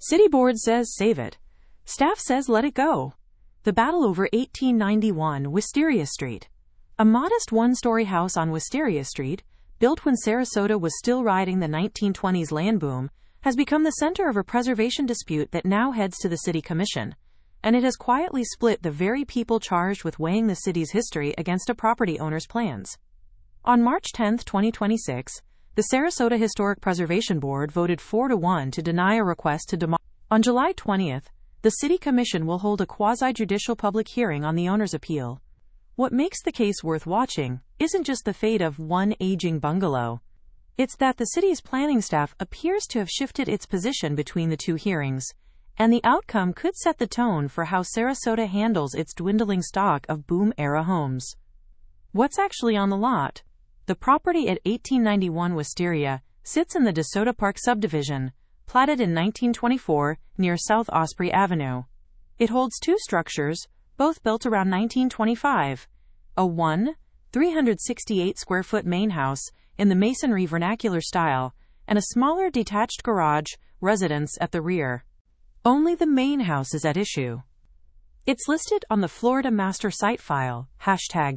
City board says save it. Staff says let it go. The battle over 1891 Wisteria Street. A modest one-story house on Wisteria Street, built when Sarasota was still riding the 1920s land boom, has become the center of a preservation dispute that now heads to the City Commission, and it has quietly split the very people charged with weighing the city's history against a property owner's plans. On March 10, 2026, the Sarasota Historic Preservation Board voted 4-1 to deny a request to demolish. On July 20th, the City Commission will hold a quasi-judicial public hearing on the owner's appeal. What makes the case worth watching isn't just the fate of one aging bungalow. It's that the city's planning staff appears to have shifted its position between the two hearings, and the outcome could set the tone for how Sarasota handles its dwindling stock of boom-era homes. What's actually on the lot? The property at 1891 Wisteria sits in the DeSoto Park subdivision, platted in 1924 near South Osprey Avenue. It holds two structures, both built around 1925, a 368-square-foot main house in the masonry vernacular style, and a smaller detached garage residence at the rear. Only the main house is at issue. It's listed on the Florida Master Site File, hashtags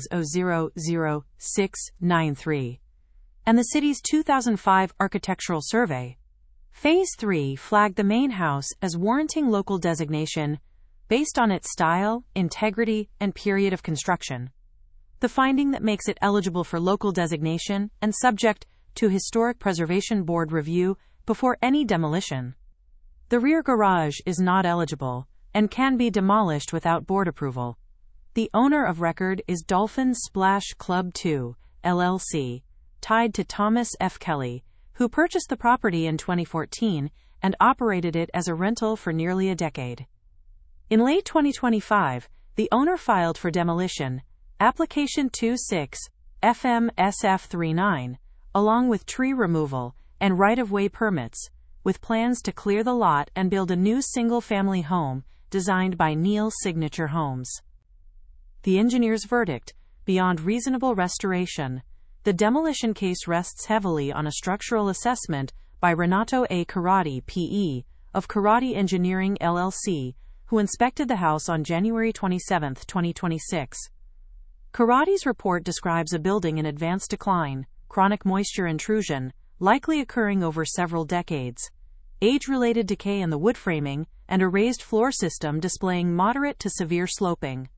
000693, and the city's 2005 Architectural Survey. Phase 3 flagged the main house as warranting local designation based on its style, integrity, and period of construction. The finding that makes it eligible for local designation and subject to Historic Preservation Board review before any demolition. The rear garage is not eligible and can be demolished without board approval. The owner of record is Dolphin Splash Club 2, LLC, tied to Thomas F. Kelly, who purchased the property in 2014 and operated it as a rental for nearly a decade. In late 2025, the owner filed for demolition, Application 26-FMSF39, along with tree removal and right-of-way permits, with plans to clear the lot and build a new single-family home designed by Neil Signature Homes. The engineer's verdict: beyond reasonable restoration. The demolition case rests heavily on a structural assessment by Renato A. Carati, P.E., of Carati Engineering, LLC, who inspected the house on January 27, 2026. Carati's report describes a building in advanced decline, chronic moisture intrusion, likely occurring over several decades, age-related decay in the wood framing, and a raised floor system displaying moderate to severe sloping.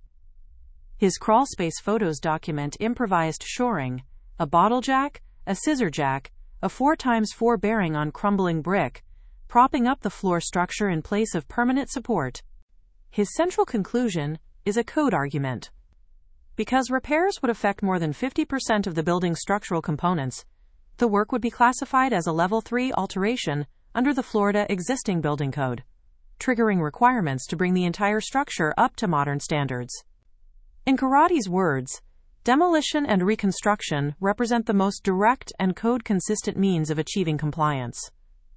His crawlspace photos document improvised shoring, a bottle jack, a scissor jack, a 4x4 bearing on crumbling brick, propping up the floor structure in place of permanent support. His central conclusion is a code argument. Because repairs would affect more than 50% of the building's structural components, the work would be classified as a Level 3 alteration under the Florida Existing Building Code, triggering requirements to bring the entire structure up to modern standards. In Carati's words, demolition and reconstruction represent the most direct and code-consistent means of achieving compliance.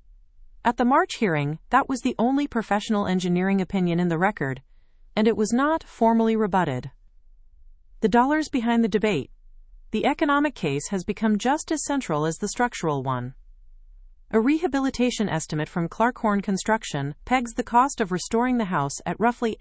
At the March hearing, that was the only professional engineering opinion in the record, and it was not formally rebutted. The dollars behind the debate. The economic case has become just as central as the structural one. A rehabilitation estimate from Clarkhorn Construction pegs the cost of restoring the house at roughly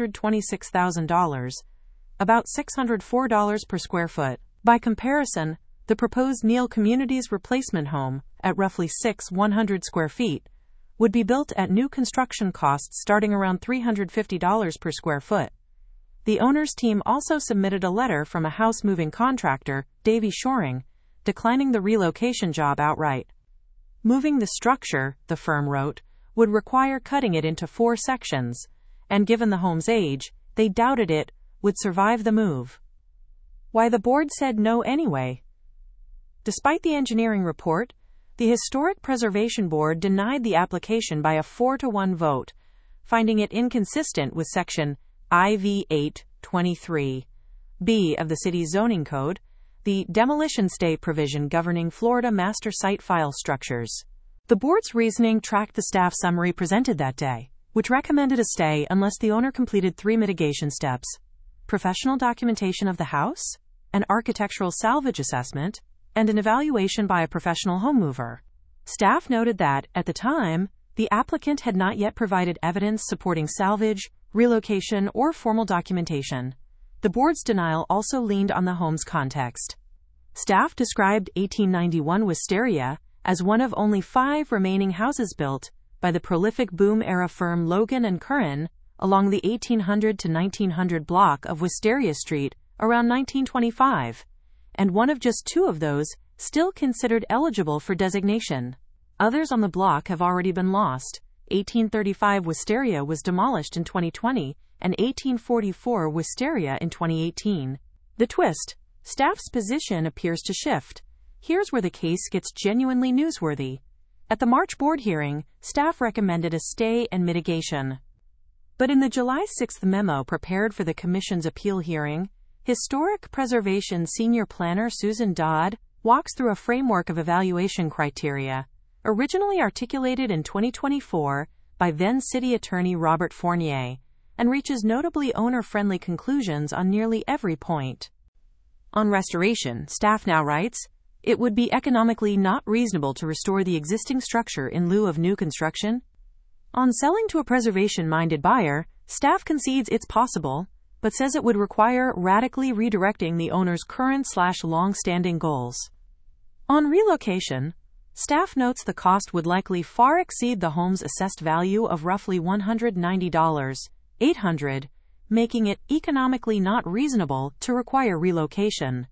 $826,000, about $604 per square foot. By comparison, the proposed Neil Communities replacement home, at roughly 100 square feet, would be built at new construction costs starting around $350 per square foot. The owner's team also submitted a letter from a house-moving contractor, Davy Shoring, declining the relocation job outright. Moving the structure, the firm wrote, would require cutting it into 4 sections, and given the home's age, they doubted it would survive the move. Why the board said no anyway? Despite the engineering report, the Historic Preservation Board denied the application by a 4-1 vote, finding it inconsistent with Section IV 823(b) of the city's zoning code, the demolition stay provision governing Florida Master Site File structures. The board's reasoning tracked the staff summary presented that day, which recommended a stay unless the owner completed 3 mitigation steps: professional documentation of the house, an architectural salvage assessment, and an evaluation by a professional home mover. Staff noted that, at the time, the applicant had not yet provided evidence supporting salvage, relocation, or formal documentation. The board's denial also leaned on the home's context. Staff described 1891 Wisteria as one of only 5 remaining houses built by the prolific boom-era firm Logan and Curran along the 1800 to 1900 block of Wisteria Street around 1925, and one of just 2 of those still considered eligible for designation. Others on the block have already been lost. 1835 Wisteria was demolished in 2020, and 1844 Wisteria in 2018. The twist: staff's position appears to shift. Here's where the case gets genuinely newsworthy. At the March board hearing, staff recommended a stay and mitigation. But in the July 6 memo prepared for the Commission's appeal hearing, Historic Preservation Senior Planner Susan Dodd walks through a framework of evaluation criteria, originally articulated in 2024 by then City Attorney Robert Fournier, and reaches notably owner-friendly conclusions on nearly every point. On restoration, staff now writes, it would be economically not reasonable to restore the existing structure in lieu of new construction. On selling to a preservation-minded buyer, staff concedes it's possible, but says it would require radically redirecting the owner's current/long-standing goals. On relocation, staff notes the cost would likely far exceed the home's assessed value of roughly $190,800, making it economically not reasonable to require relocation.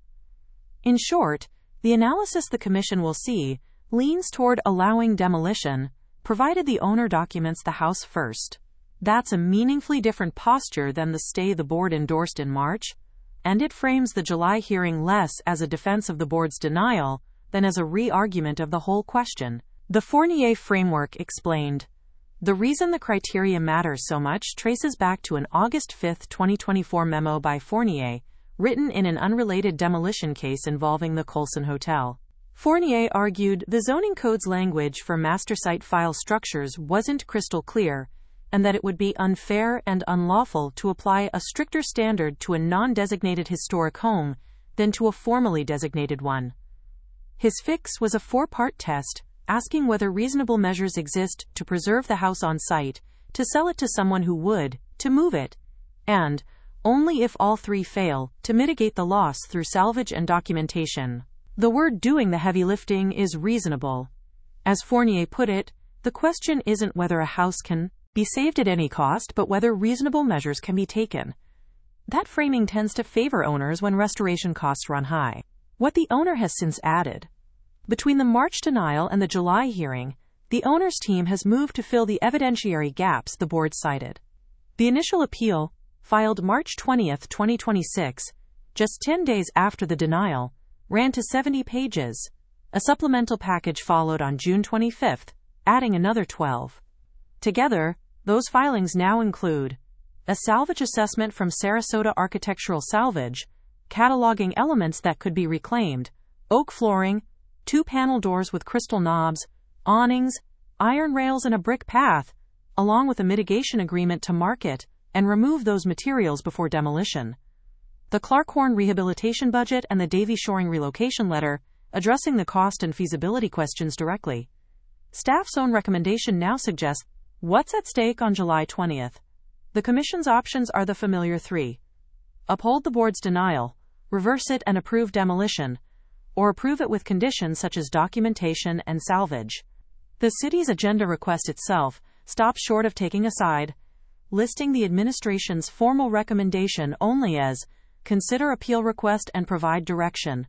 In short, the analysis the Commission will see leans toward allowing demolition, provided the owner documents the house first. That's a meaningfully different posture than the stay the board endorsed in March, and it frames the July hearing less as a defense of the board's denial than as a re-argument of the whole question. The Fournier framework explained, the reason the criteria matters so much traces back to an August 5, 2024 memo by Fournier, written in an unrelated demolition case involving the Colson Hotel. Fournier argued the zoning code's language for master site file structures wasn't crystal clear, and that it would be unfair and unlawful to apply a stricter standard to a non-designated historic home than to a formally designated one. His fix was a 4-part test, asking whether reasonable measures exist to preserve the house on site, to sell it to someone who would, to move it, and, only if all 3 fail, to mitigate the loss through salvage and documentation. The word doing the heavy lifting is reasonable. As Fournier put it, the question isn't whether a house can be saved at any cost, but whether reasonable measures can be taken. That framing tends to favor owners when restoration costs run high. What the owner has since added. Between the March denial and the July hearing, the owner's team has moved to fill the evidentiary gaps the board cited. The initial appeal, filed March 20, 2026, just 10 days after the denial, ran to 70 pages. A supplemental package followed on June 25, adding another 12. Together, those filings now include a salvage assessment from Sarasota Architectural Salvage, cataloging elements that could be reclaimed, oak flooring, 2 panel doors with crystal knobs, awnings, iron rails and a brick path, along with a mitigation agreement to market and remove those materials before demolition. The Clarkhorn rehabilitation budget and the Davy Shoring relocation letter, addressing the cost and feasibility questions directly. Staff's own recommendation now suggests what's at stake on July 20. The Commission's options are the familiar 3. Uphold the board's denial, reverse it and approve demolition, or approve it with conditions such as documentation and salvage. The city's agenda request itself stops short of taking a side, listing the administration's formal recommendation only as consider appeal request and provide direction.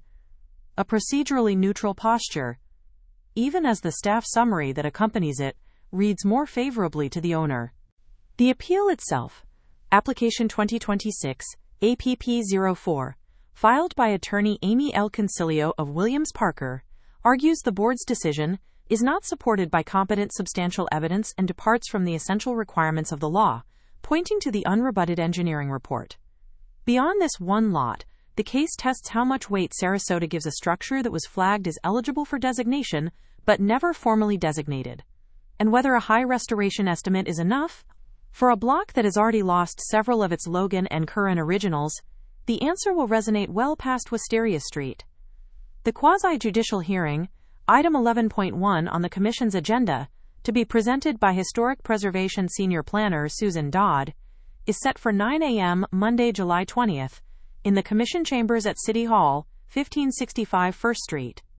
A procedurally neutral posture, even as the staff summary that accompanies it reads more favorably to the owner. The appeal itself, Application 2026, APP04, filed by attorney Amy L. Concilio of Williams Parker, argues the board's decision is not supported by competent substantial evidence and departs from the essential requirements of the law, pointing to the unrebutted engineering report. Beyond this one lot, the case tests how much weight Sarasota gives a structure that was flagged as eligible for designation but never formally designated, and whether a high restoration estimate is enough. For a block that has already lost several of its Logan and Curran originals, the answer will resonate well past Wisteria Street. The quasi-judicial hearing, item 11.1 on the Commission's agenda, to be presented by Historic Preservation Senior Planner Susan Dodd, is set for 9 a.m. Monday, July 20th, in the Commission Chambers at City Hall, 1565 First Street.